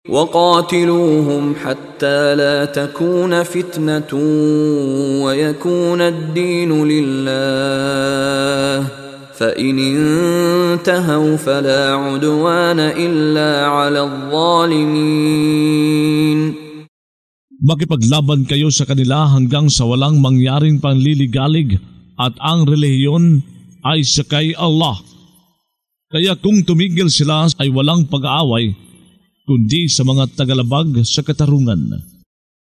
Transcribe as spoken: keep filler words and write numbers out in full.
وقاتلوهم حتى لا تكون فتنة ويكون الدين لله فإن انتهوا فلا عدوان إلا على الظالمين. Makipaglaban kayo sa kanila hanggang sa walang mangyaring panliligalig at ang relihiyon ay sa kay Allah. Kaya kung tumigil sila ay walang pag-aaway kundi sa mga tagalabag sa katarungan.